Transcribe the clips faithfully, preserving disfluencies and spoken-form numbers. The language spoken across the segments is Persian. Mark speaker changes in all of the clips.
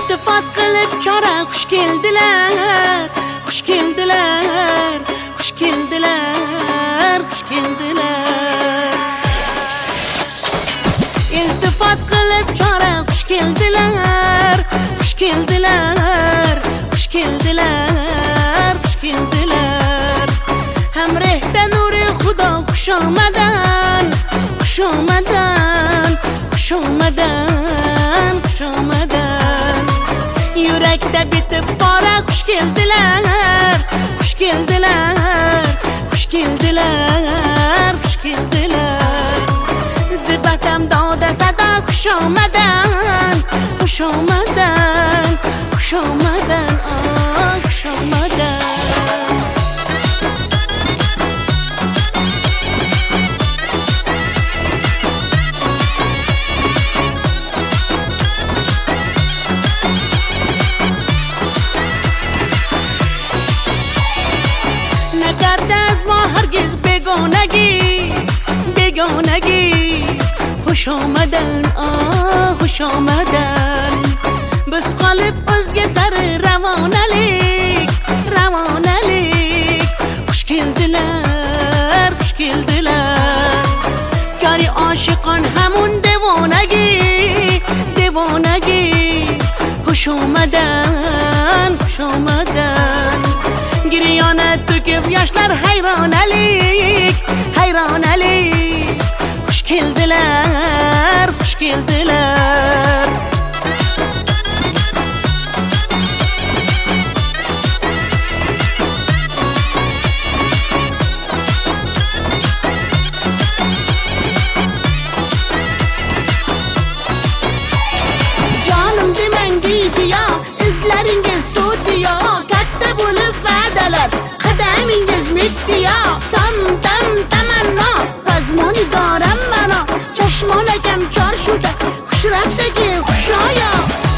Speaker 1: iltifot qilib chora xush keldilar, xush keldilar, xush keldilar, xush keldilar. İltifot qilib chora xush keldilar, xush keldilar, xush keldilar, xush keldilar. Hamrehda nuri Xudo xushomadan, xushomadan, xushomadan, xushomadan. Yurakda bitib bora xush keldilar, xush keldilar, xush keldilar, xush keldilar. Zibatam doda sada xushomadan, xushomadan, xushomadan, ah xushomadan. نکرده از ما هرگز بیگانگی، بیگانگی. خوش آمدن، آه خوش آمدن. بس قلب özge سر روانalik، روانalik. خوش geldiler, خوش geldiler. Kari aşıkan همون دیوانگی، دیوانگی. خوش آمدن، خوش آمدن. Giriyana döküp yaşlar hayranalik, hayranalik. Hoş geldiler, hoş geldiler. Canım demen gidiyor, izleringiz tutuyor. Katta bulup va'dalar, qadamingiz mittiyo. Tam tam tamanno, razmoni doram mano. Chashmonakam chorshuda, xushrabdagi xushoyo.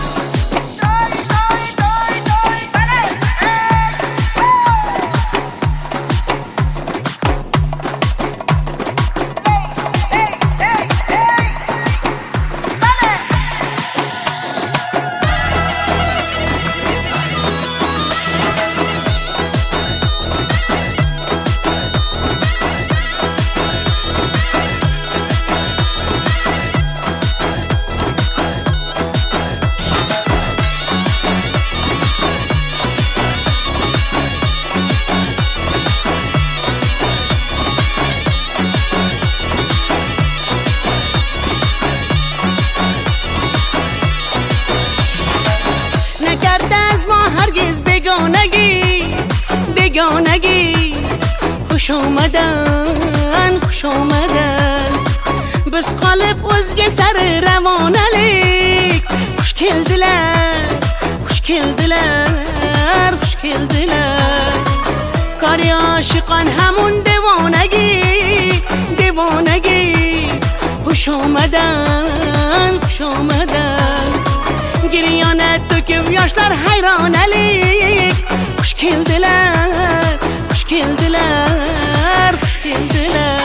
Speaker 1: بیگانگی، بیگانگی. خوش آمدن، خوش آمدن. بس قلب özge سر روانalik. خوش geldiler, خوش geldiler, خوش geldiler. Kari aşıkan همون دیوانگی، دیوانگی. خوش آمدن، خوش آمدن. Giriyana döküp yaşlar hayranalik. Hoş geldiler, hoş geldiler, hoş geldiler.